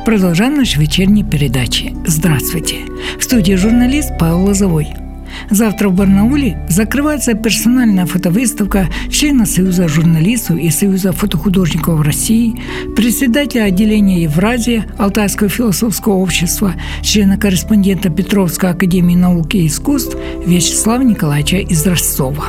Продолжаем наши вечерние передачи. Здравствуйте! В студии журналист Павел Лозовой. Завтра в Барнауле закрывается персональная фотовыставка члена Союза журналистов и Союза фотохудожников России, председателя отделения Евразия Алтайского философского общества, члена-корреспондента Петровской академии наук и искусств Вячеслава Николаевича из Ростова.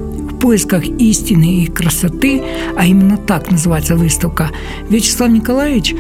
В поисках истины и красоты, а именно так называется выставка, Вячеслав Николаевич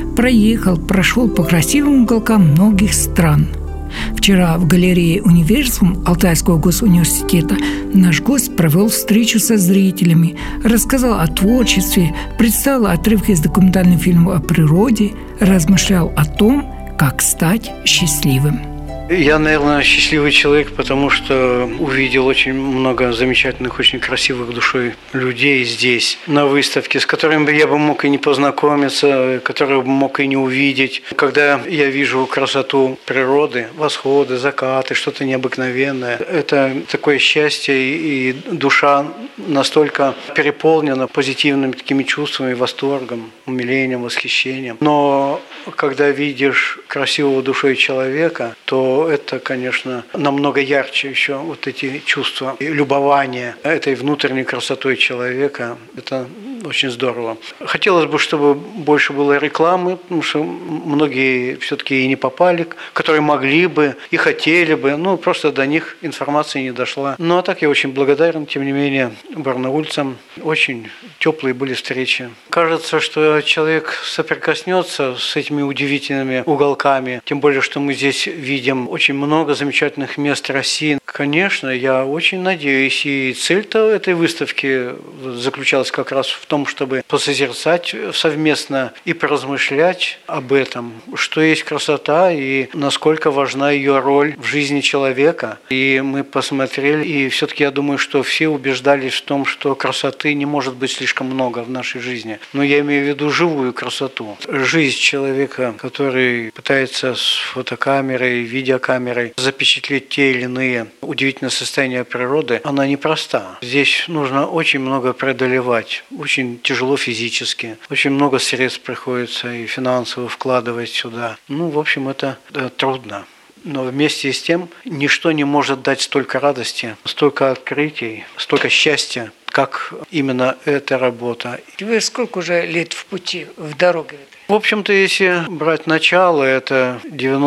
прошел по красивым уголкам многих стран. Вчера в галерее «Универсум» Алтайского госуниверситета наш гость провел встречу со зрителями, рассказал о творчестве, представил отрывки из документального фильма о природе, размышлял о том, как стать счастливым. Я, наверное, счастливый человек, потому что увидел очень много замечательных, очень красивых душой людей здесь, на выставке, с которыми я бы мог и не познакомиться, которые бы мог и не увидеть. Когда я вижу красоту природы, восходы, закаты, что-то необыкновенное, это такое счастье, и душа настолько переполнена позитивными такими чувствами, восторгом, умилением, восхищением. Но когда видишь красивого душой человека, то это, конечно, намного ярче еще вот эти чувства и любования этой внутренней красотой человека. Это очень здорово. Хотелось бы, чтобы больше было рекламы, потому что многие все-таки и не попали, которые могли бы и хотели бы, просто до них информация не дошла. Ну, а так я очень благодарен, тем не менее, барнаульцам. Очень теплые были встречи. Кажется, что человек соприкоснется с этими удивительными уголками, тем более, что мы здесь видим очень много замечательных мест России. Конечно, я очень надеюсь, и цель-то этой выставки заключалась как раз в том, чтобы посозерцать совместно и поразмышлять об этом, что есть красота и насколько важна ее роль в жизни человека. И мы посмотрели, и все-таки я думаю, что все убеждались в том, что красоты не может быть слишком много в нашей жизни. Но я имею в виду живую красоту. Жизнь человека, который пытается с фотокамерой, видеокамерой запечатлеть те или иные удивительное состояние природы, она непроста. Здесь нужно очень много преодолевать, очень тяжело физически, очень много средств приходится и финансово вкладывать сюда. В общем, это трудно. Но вместе с тем ничто не может дать столько радости, столько открытий, столько счастья, как именно эта работа. Вы сколько уже лет в пути, в дороге? В общем-то, если брать начало, это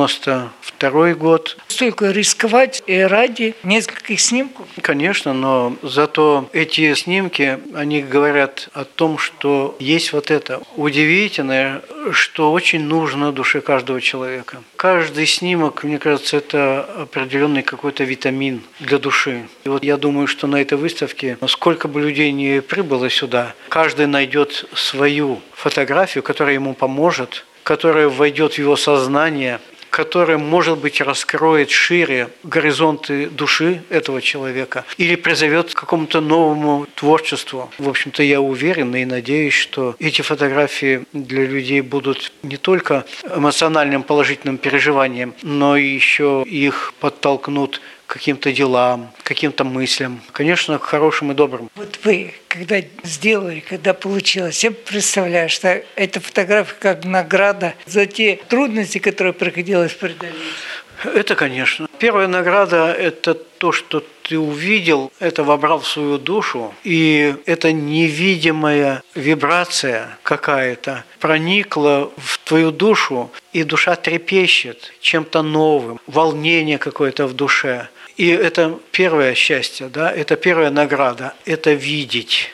92-й год. Столько рисковать и ради нескольких снимков? Конечно, но зато эти снимки, они говорят о том, что есть вот это удивительное, что очень нужно душе каждого человека. Каждый снимок, мне кажется, это определенный какой-то витамин для души. И вот я думаю, что на этой выставке, сколько бы людей не прибыло сюда, каждый найдет свою фотографию, которая ему поможет, которая войдет в его сознание, которая, может быть, раскроет шире горизонты души этого человека или призовет к какому-то новому творчеству. В общем-то, я уверен и надеюсь, что эти фотографии для людей будут не только эмоциональным положительным переживанием, но и еще их подтолкнут к каким-то делам, к каким-то мыслям, конечно, к хорошим и добрым. Вот вы, когда сделали, когда получилось, я представляю, что эта фотография как награда за те трудности, которые приходилось преодолеть. Это, конечно. Первая награда – это то, что ты увидел, это вобрал в свою душу, и эта невидимая вибрация какая-то проникла в твою душу, и душа трепещет чем-то новым, волнение какое-то в душе. И это первое счастье, это первая награда – это видеть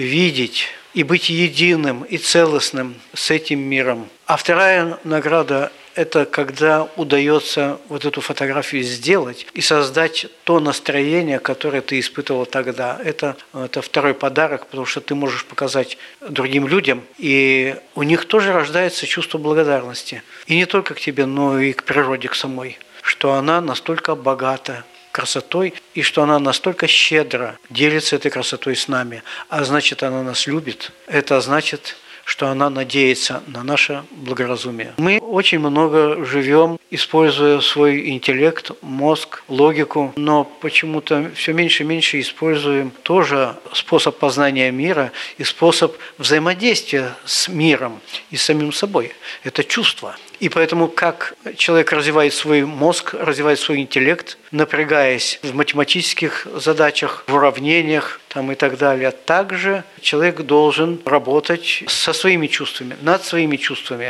и быть единым и целостным с этим миром. А вторая награда – это когда удается вот эту фотографию сделать и создать то настроение, которое ты испытывал тогда. Это второй подарок, потому что ты можешь показать другим людям, и у них тоже рождается чувство благодарности. И не только к тебе, но и к природе, к самой, что она настолько богата красотой, и что она настолько щедро делится этой красотой с нами. А значит, она нас любит. Это значит, что она надеется на наше благоразумие. Мы очень много живем, используя свой интеллект, мозг, логику, но почему-то все меньше и меньше используем тоже способ познания мира и способ взаимодействия с миром и с самим собой. Это чувство. И поэтому, как человек развивает свой мозг, развивает свой интеллект, напрягаясь в математических задачах, в уравнениях и так далее, также человек должен работать со своими чувствами, над своими чувствами.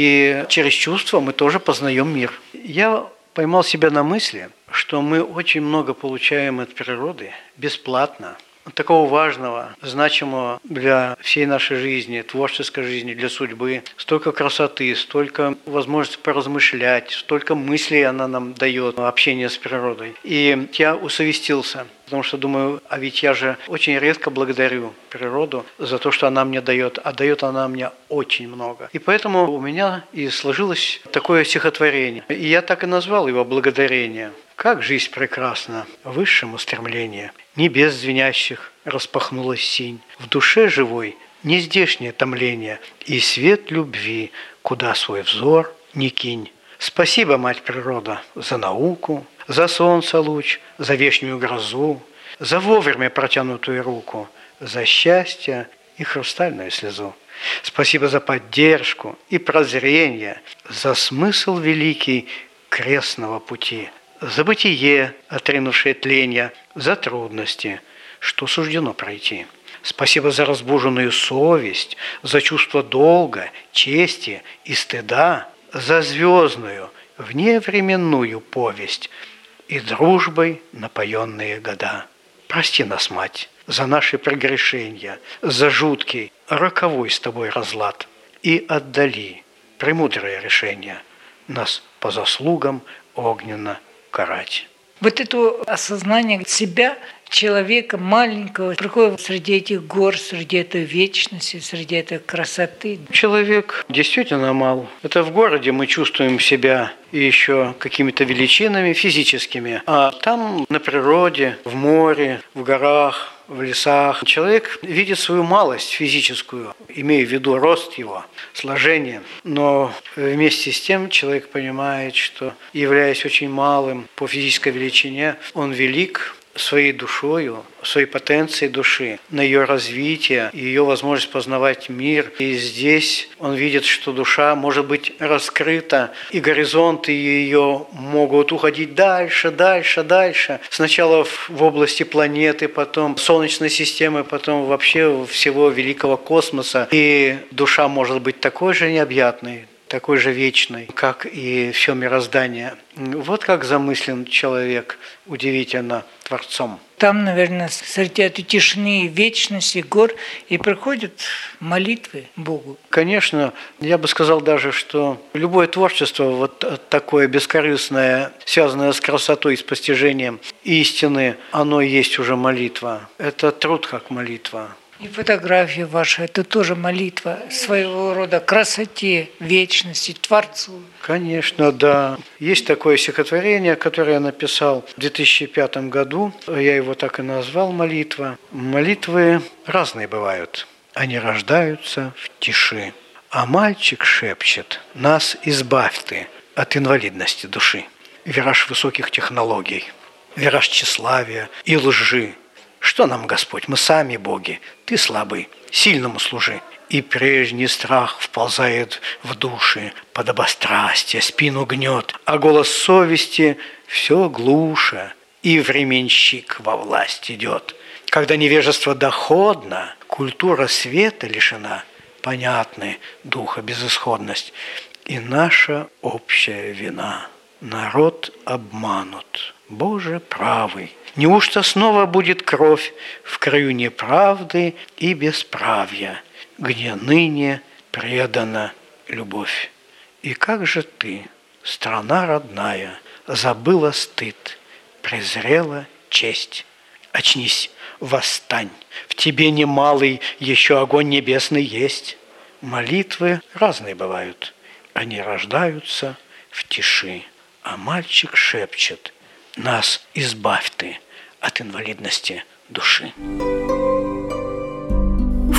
И через чувства мы тоже познаем мир. Я поймал себя на мысли, что мы очень много получаем от природы бесплатно. Такого важного, значимого для всей нашей жизни, творческой жизни, для судьбы. Столько красоты, столько возможностей поразмышлять, столько мыслей она нам дает, общение с природой. И я усовестился, потому что думаю, а ведь я же очень редко благодарю природу за то, что она мне дает, а дает она мне очень много. И поэтому у меня и сложилось такое стихотворение. И я так и назвал его «Благодарение». Как жизнь прекрасна, высшему стремление. Небес звенящих распахнулась синь. В душе живой нездешнее томление. И свет любви, куда свой взор не кинь. Спасибо, мать природа, за науку, за солнце луч, за вешнюю грозу, за вовремя протянутую руку, за счастье и хрустальную слезу. Спасибо за поддержку и прозрение, за смысл великий крестного пути, за бытие, отринувшее тленья, за трудности, что суждено пройти. Спасибо за разбуженную совесть, за чувство долга, чести и стыда, за звездную, вневременную повесть и дружбой напоенные года. Прости нас, мать, за наши прегрешения, за жуткий, роковой с тобой разлад, и отдали премудрое решение нас по заслугам огненно карать. Вот это осознание себя, человека маленького, приходит среди этих гор, среди этой вечности, среди этой красоты. Человек действительно мал. Это в городе мы чувствуем себя еще какими-то величинами физическими, а там на природе, в море, в горах, в лесах человек видит свою малость физическую, имея в виду рост его, сложение. Но вместе с тем человек понимает, что, являясь очень малым по физической величине, он велик своей душою, своей потенцией души, на ее развитие, ее возможность познавать мир. И здесь он видит, что душа может быть раскрыта, и горизонты ее могут уходить дальше, дальше, дальше. Сначала в области планеты, потом Солнечной системы, потом вообще всего великого космоса. И душа может быть такой же необъятной, такой же вечной, как и все мироздание. Вот как замыслен человек удивительно Творцом. Там, наверное, среди этой тишины, вечности, гор и приходят молитвы Богу. Конечно, я бы сказал даже, что любое творчество вот такое бескорыстное, связанное с красотой, с постижением истины, оно и есть уже молитва. Это труд как молитва. И фотография ваша – это тоже молитва своего рода красоте, вечности, Творцу. Конечно, да. Есть такое стихотворение, которое я написал в 2005 году. Я его так и назвал «Молитва». Молитвы разные бывают. Они рождаются в тиши. А мальчик шепчет: «Нас избавь ты от инвалидности души». Вираж высоких технологий, вираж тщеславия и лжи. Что нам, Господь, мы сами боги, Ты слабый, сильному служи. И прежний страх вползает в души, подобострастие спину гнет, а голос совести все глуше, и временщик во власть идет. Когда невежество доходно, культура света лишена, понятны духа безысходность и наша общая вина. Народ обманут, Боже правый. Неужто снова будет кровь в краю неправды и бесправия, где ныне предана любовь? И как же ты, страна родная, забыла стыд, презрела честь? Очнись, восстань, в тебе немалый еще огонь небесный есть. Молитвы разные бывают, они рождаются в тиши, а мальчик шепчет: «Нас избавь ты от инвалидности души».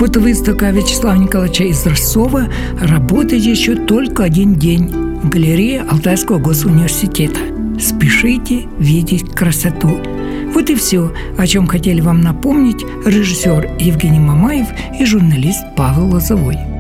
Фотовыставка Вячеслава Николаевича Изразцова работает еще только один день в галерее Алтайского госуниверситета. Спешите видеть красоту. Вот и все, о чем хотели вам напомнить режиссер Евгений Мамаев и журналист Павел Лозовой.